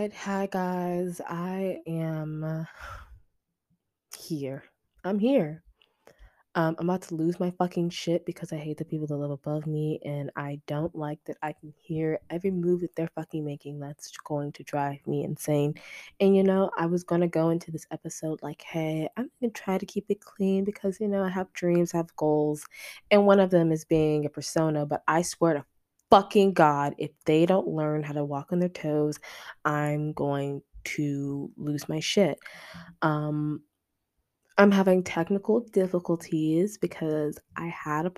Alright, hi guys. I am here. I'm here. I'm about to lose my fucking shit because I hate the people that live above me, and I don't like that I can hear every move that they're fucking making. That's going to drive me insane. And I was gonna go into this episode like, hey, I'm gonna try to keep it clean because I have dreams, I have goals, and one of them is being a persona. But I swear to fucking God, if they don't learn how to walk on their toes, I'm going to lose my shit. Um, I'm having technical difficulties because I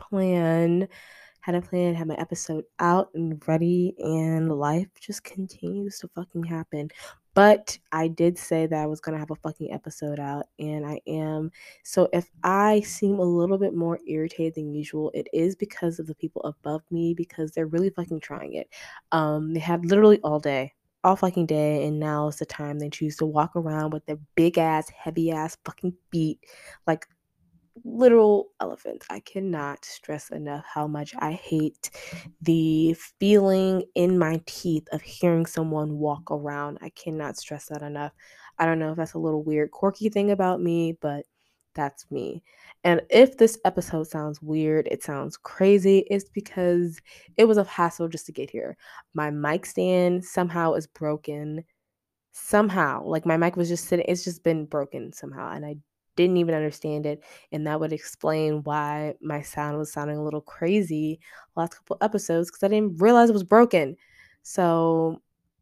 had my episode out and ready, and life just continues to fucking happen. But I did say that I was gonna have a fucking episode out, and I am. So if I seem a little bit more irritated than usual, it is because of the people above me because they're really fucking trying it. They have literally all fucking day, and now is the time they choose to walk around with their big ass, heavy ass fucking feet like literal elephants. I cannot stress enough how much I hate the feeling in my teeth of hearing someone walk around. I cannot stress that enough. I don't know if that's a little weird, quirky thing about me, but that's me. And if this episode sounds weird, it sounds crazy, it's because it was a hassle just to get here. My mic stand somehow is broken. Somehow, like my mic was just sitting, it's just been broken somehow, and I didn't even understand it. And that would explain why my sound was sounding a little crazy last couple episodes because I didn't realize it was broken. So,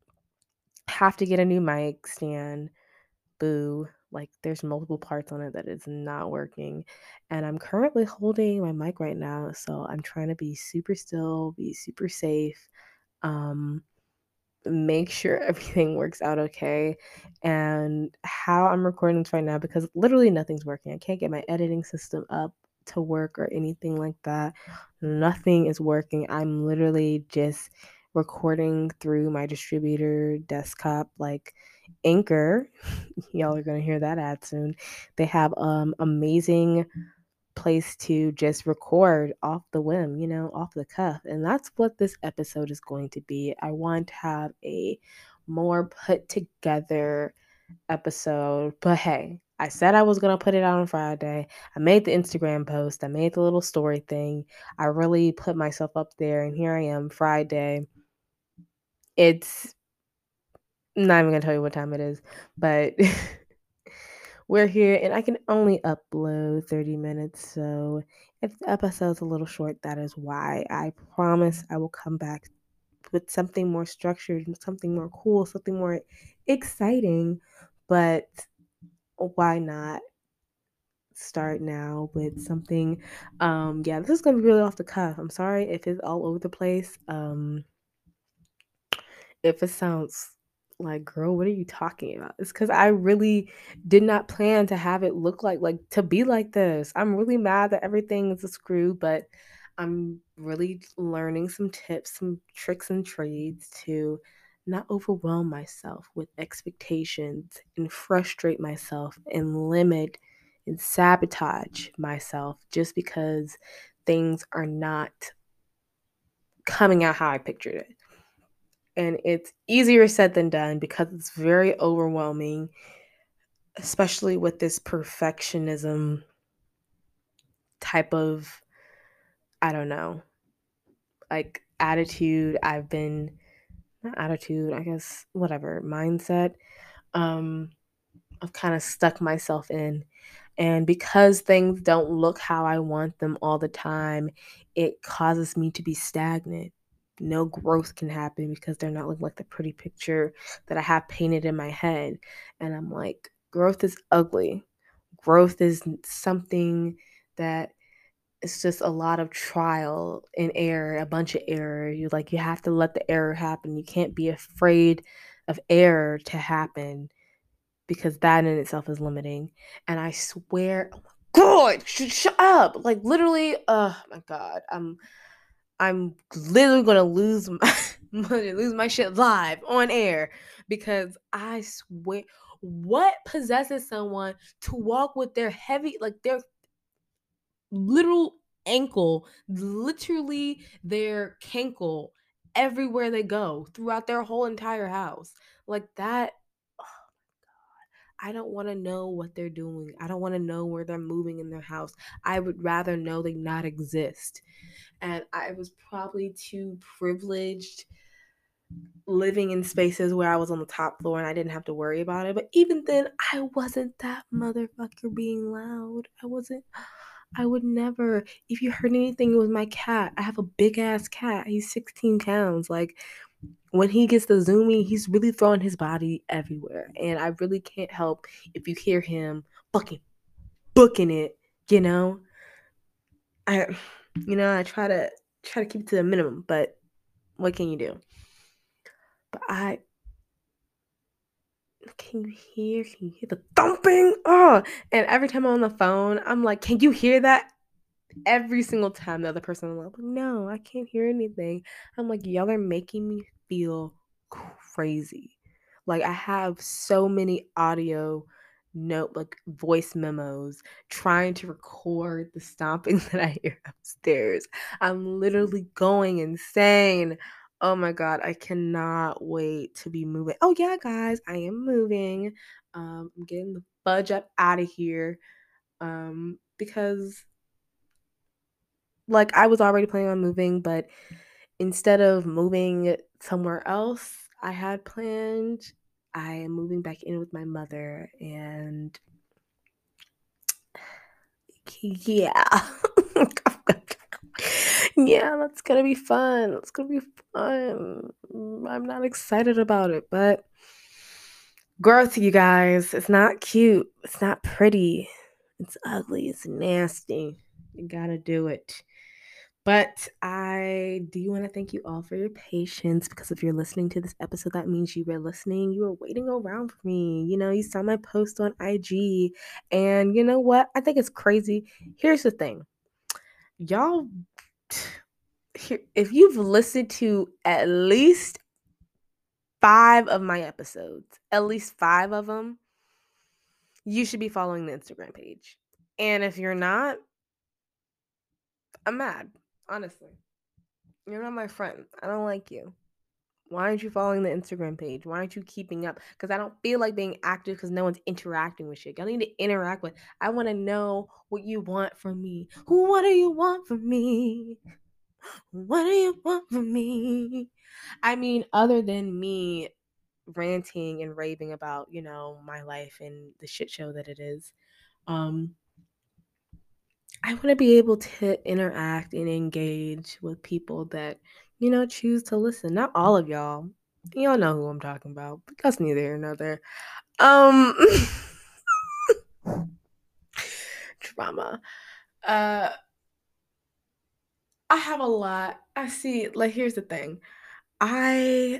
have to get a new mic stand. Boo. Like, there's multiple parts on it that is not working. And I'm currently holding my mic right now, so I'm trying to be super still, be super safe. Um, make sure everything works out okay. And how I'm recording this right now, because literally nothing's working. I can't get my editing system up to work or anything like that. Nothing is working. I'm literally just recording through my distributor desktop, like Anchor. Y'all are gonna hear that ad soon. They have amazing place to just record off the whim, off the cuff. And that's what this episode is going to be. I want to have a more put together episode. But hey, I said I was going to put it out on Friday. I made the Instagram post, I made the little story thing. I really put myself up there, and here I am Friday. It's not even going to tell you what time it is, but we're here, and I can only upload 30 minutes. So if the episode's a little short, that is why. I promise I will come back with something more structured, something more cool, something more exciting. But why not start now with something? Yeah, this is gonna be really off the cuff. I'm sorry if it's all over the place. If it sounds like, girl, what are you talking about? It's because I really did not plan to have it look like to be like this. I'm really mad that everything is a screw, but I'm really learning some tips, some tricks and trades to not overwhelm myself with expectations and frustrate myself and limit and sabotage myself just because things are not coming out how I pictured it. And it's easier said than done because it's very overwhelming, especially with this perfectionism type of, I don't know, like attitude. Not attitude, I guess, whatever, mindset. Um, I've kind of stuck myself in. And because things don't look how I want them all the time, it causes me to be stagnant. No growth can happen because they're not looking like the pretty picture that I have painted in my head. And I'm like, growth is ugly. Growth is something that it's just a lot of trial and error, a bunch of error. You have to let the error happen. You can't be afraid of error to happen because that in itself is limiting. And I swear, oh my God, shut up! Like literally, oh my God, I'm literally gonna lose my lose my shit live on air because I swear, what possesses someone to walk with their heavy, like their literal ankle, literally their cankle everywhere they go throughout their whole entire house. Like that, I don't want to know what they're doing. I don't want to know where they're moving in their house. I would rather know they not exist. And I was probably too privileged living in spaces where I was on the top floor and I didn't have to worry about it. But even then, I wasn't that motherfucker being loud. I would never. If you heard anything, it was my cat. I have a big ass cat. He's 16 pounds. Like, when he gets the zooming, he's really throwing his body everywhere. And I really can't help if you hear him fucking booking it, you know? I I try to keep it to the minimum, but what can you do? But can you hear the thumping? Oh, and every time I'm on the phone, I'm like, can you hear that? Every single time the other person is like, no, I can't hear anything. I'm like, y'all are making me feel crazy. Like, I have so many audio like voice memos trying to record the stomping that I hear upstairs. I'm literally going insane. Oh my god, I cannot wait to be moving. Oh yeah, guys, I am moving. I'm getting the fudge up out of here. Because like I was already planning on moving, but instead of moving somewhere else, I had planned I am moving back in with my mother and yeah. Yeah, that's gonna be fun. It's gonna be fun. I'm not excited about it, but growth, you guys. It's not cute. It's not pretty. It's ugly. It's nasty. You gotta do it. But I do want to thank you all for your patience because if you're listening to this episode, that means you were listening. You were waiting around for me. You saw my post on IG. And you know what? I think it's crazy. Here's the thing. Y'all, if you've listened to at least 5 of my episodes, at least 5 of them, you should be following the Instagram page. And if you're not, I'm mad, honestly. You're not my friend. I don't like you. Why aren't you following the Instagram page? Why aren't you keeping up? Because I don't feel like being active because no one's interacting with shit. Y'all need to interact with. I want to know what you want from me. What do you want from me? What do you want from me? I mean, other than me ranting and raving about, my life and the shit show that it is, I want to be able to interact and engage with people that, choose to listen. Not all of y'all. Y'all know who I'm talking about. But that's neither here nor there. Drama. Uh I have a lot. I see, like, here's the thing. I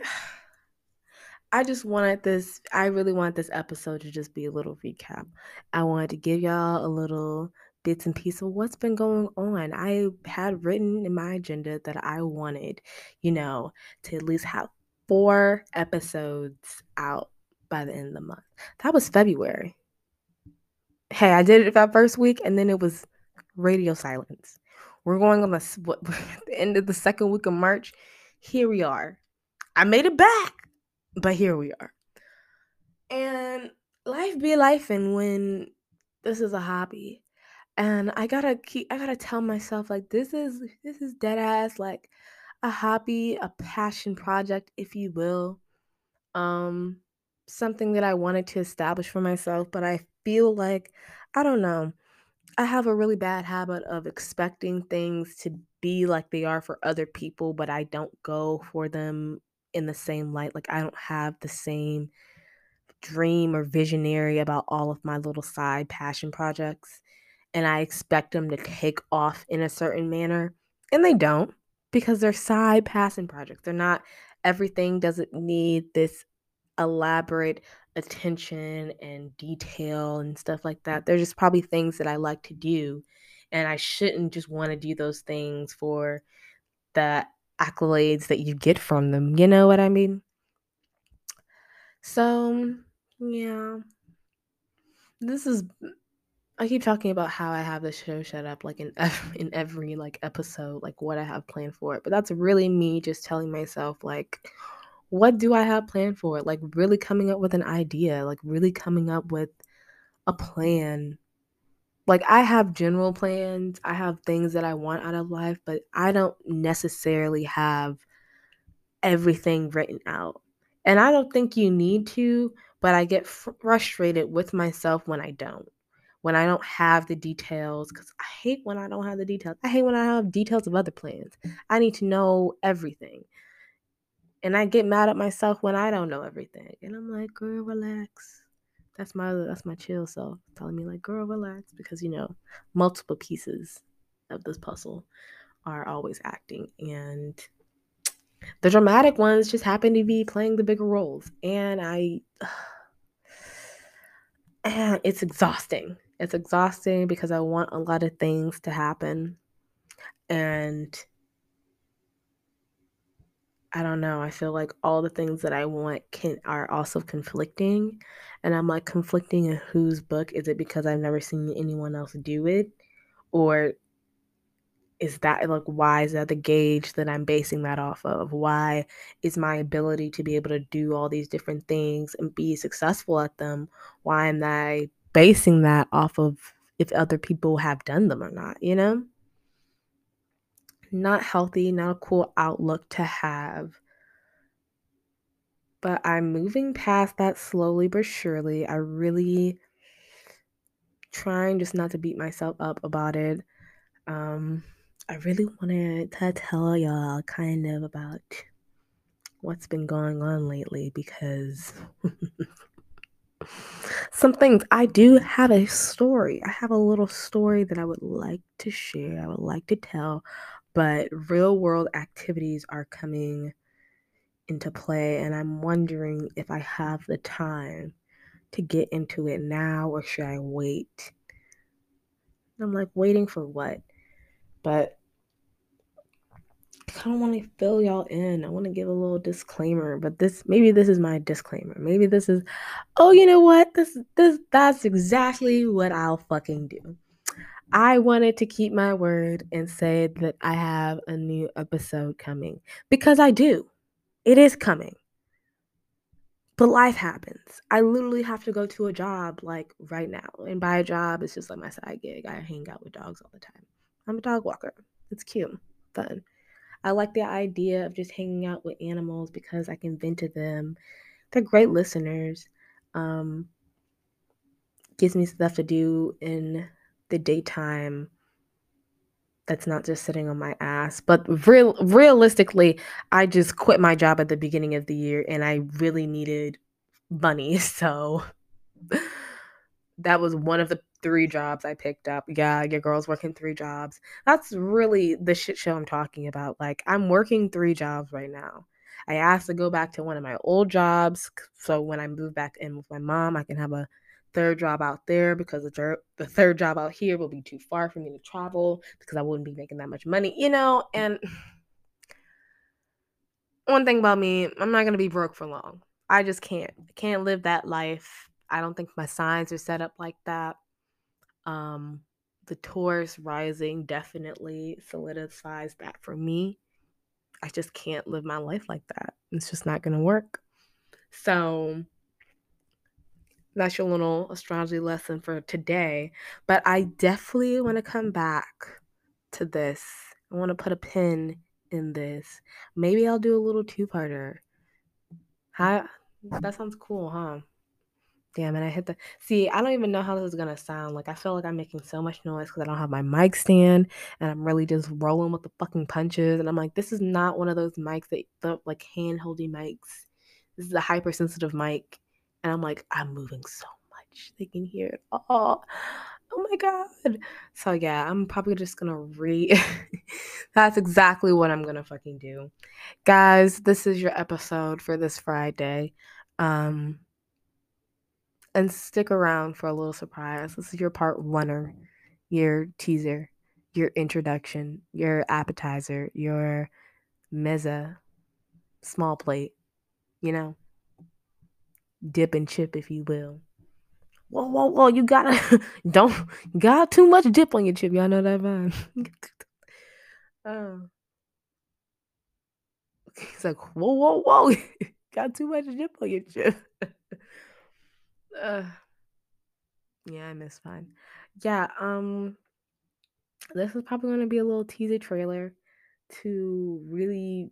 I really want this episode to just be a little recap. I wanted to give y'all a little bits and pieces of what's been going on. I had written in my agenda that I wanted, to at least have 4 episodes out by the end of the month. That was February. Hey, I did it that first week and then it was radio silence. We're going on the end of the second week of March. Here we are. I made it back, but here we are. And life be life, and when this is a hobby, and I gotta tell myself, like, this is dead ass, like, a hobby, a passion project, if you will. Um, Something that I wanted to establish for myself, but I feel like, I don't know. I have a really bad habit of expecting things to be like they are for other people, but I don't go for them in the same light. Like, I don't have the same dream or visionary about all of my little side passion projects. And I expect them to take off in a certain manner. And they don't, because they're side passion projects. They're not, everything doesn't need this elaborate attention and detail and stuff like that. They're just probably things that I like to do. And I shouldn't just want to do those things for the accolades that you get from them. You know what I mean? So, yeah. This is I keep talking about how I have the show set up, like, in every, like, episode, like, what I have planned for it, but that's really me just telling myself, like, what do I have planned for it? Like, really coming up with an idea, like, really coming up with a plan. Like, I have general plans, I have things that I want out of life, but I don't necessarily have everything written out. And I don't think you need to, but I get frustrated with myself when I don't. When I don't have the details, because I hate when I don't have the details. I hate when I have details of other plans. I need to know everything. And I get mad at myself when I don't know everything. And I'm like, girl, relax. That's my chill self telling me like, girl, relax, because multiple pieces of this puzzle are always acting, and the dramatic ones just happen to be playing the bigger roles. And it's exhausting. It's exhausting because I want a lot of things to happen, and I don't know. I feel like all the things that I want are also conflicting, and I'm like, conflicting in whose book? Is it because I've never seen anyone else do it, or is that like, why is that the gauge that I'm basing that off of? Why is my ability to be able to do all these different things and be successful at them? Why am I basing that off of if other people have done them or not? Not healthy, not a cool outlook to have. But I'm moving past that slowly but surely. I really trying just not to beat myself up about it. Um, I really wanted to tell y'all kind of about what's been going on lately, because some things, I do have a story. I have a little story that I would like to share, I would like to tell, but real world activities are coming into play, and I'm wondering if I have the time to get into it now, or should I wait? I'm like, waiting for what? But I kind of want to fill y'all in. I want to give a little disclaimer, but maybe this is my disclaimer. Maybe this is, oh, you know what? That's exactly what I'll fucking do. I wanted to keep my word and say that I have a new episode coming, because I do. It is coming. But life happens. I literally have to go to a job like right now. And by a job, it's just like my side gig. I hang out with dogs all the time. I'm a dog walker. It's cute, fun. I like the idea of just hanging out with animals because I can vent to them. They're great listeners. Um, Gives me stuff to do in the daytime that's not just sitting on my ass. But realistically, I just quit my job at the beginning of the year and I really needed money. So that was one of the 3 jobs I picked up. Yeah, your girl's working 3 jobs. That's really the shit show I'm talking about. Like, I'm working 3 jobs right now. I asked to go back to one of my old jobs, so when I move back in with my mom, I can have a 3rd job out there, because the 3rd job out here will be too far for me to travel because I wouldn't be making that much money, and one thing about me, I'm not going to be broke for long. I just can't. I can't live that life. I don't think my signs are set up like that. Um, the Taurus rising definitely solidifies that for me. I just can't live my life like that. It's just not going to work. So that's your little astrology lesson for today. But I definitely want to come back to this. I want to put a pin in this. Maybe I'll do a little 2-parter. How that sounds cool, huh? Damn it, I hit the. See, I don't even know how this is gonna sound. Like, I feel like I'm making so much noise because I don't have my mic stand, and I'm really just rolling with the fucking punches. And I'm like, this is not one of those mics that the like hand holding mics. This is a hypersensitive mic, and I'm like, I'm moving so much. They can hear it all. Oh my god. So yeah, I'm probably just gonna That's exactly what I'm gonna fucking do, guys. This is your episode for this Friday. Um and stick around for a little surprise. This is your part oneer, your teaser, your introduction, your appetizer, your mezza, small plate, you know, dip and chip, if you will. Whoa, you gotta don't got too much dip on your chip. Y'all know that vibe. Oh, he's like, whoa, got too much dip on your chip. uh, yeah, I miss fun. Yeah, this is probably gonna be a little teaser trailer to really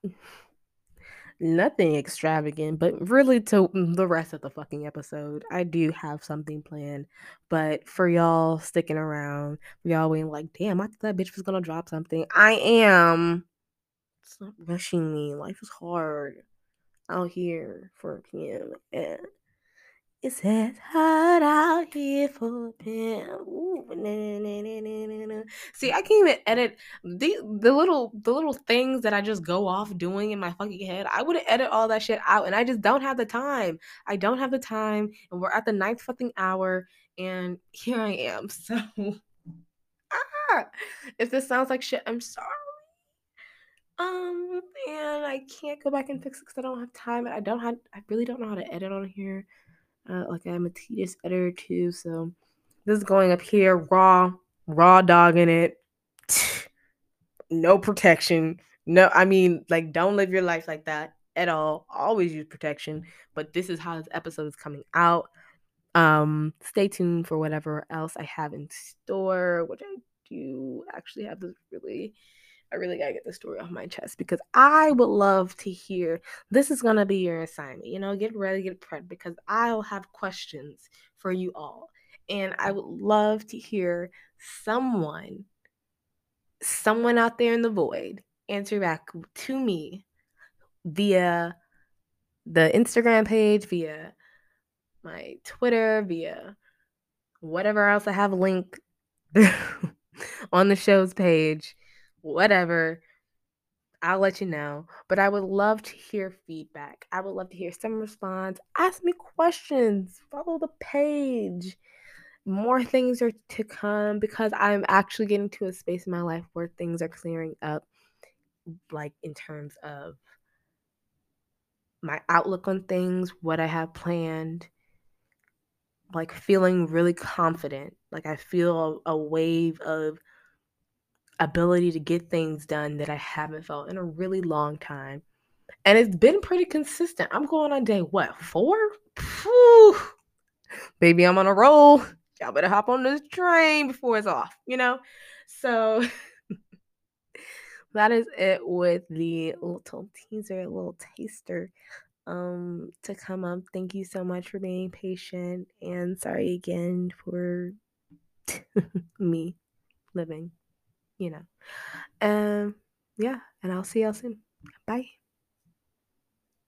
nothing extravagant, but really to the rest of the fucking episode. I do have something planned, but for y'all sticking around, for y'all being like, damn, I thought that bitch was gonna drop something. I am. Stop rushing me. Life is hard out here for PM. And it's as hard out here for PM. Ooh, na, na, na, na, na, na. See, I can't even edit the little things that I just go off doing in my fucking head. I would edit all that shit out, and I just don't have the time. I don't have the time, and we're at the ninth fucking hour, and here I am. So, if this sounds like shit, I'm sorry. And I can't go back and fix it because I don't have time. I really don't know how to edit on here. Like I'm a tedious editor too, so this is going up here raw dogging it. No protection. No, I mean, like, don't live your life like that at all. Always use protection. But this is how this episode is coming out. Stay tuned for whatever else I have in store, which I do actually have this I really gotta get this story off my chest because I would love to hear. This is gonna be your assignment. Get ready, get prepped because I'll have questions for you all, and I would love to hear someone, someone out there in the void, answer back to me via the Instagram page, via my Twitter, via whatever else I have linked on the show's page, whatever. I'll let you know. But I would love to hear feedback. I would love to hear some response. Ask me questions. Follow the page. More things are to come because I'm actually getting to a space in my life where things are clearing up, like in terms of my outlook on things, what I have planned, like feeling really confident. Like I feel a wave of ability to get things done that I haven't felt in a really long time. And it's been pretty consistent. I'm going on day what, 4? Whew. Baby, I'm on a roll. Y'all better hop on this train before it's off, So that is it with the little teaser, little taster to come up. Thank you so much for being patient and sorry again for me living, you know. Yeah, and I'll see y'all soon. Bye.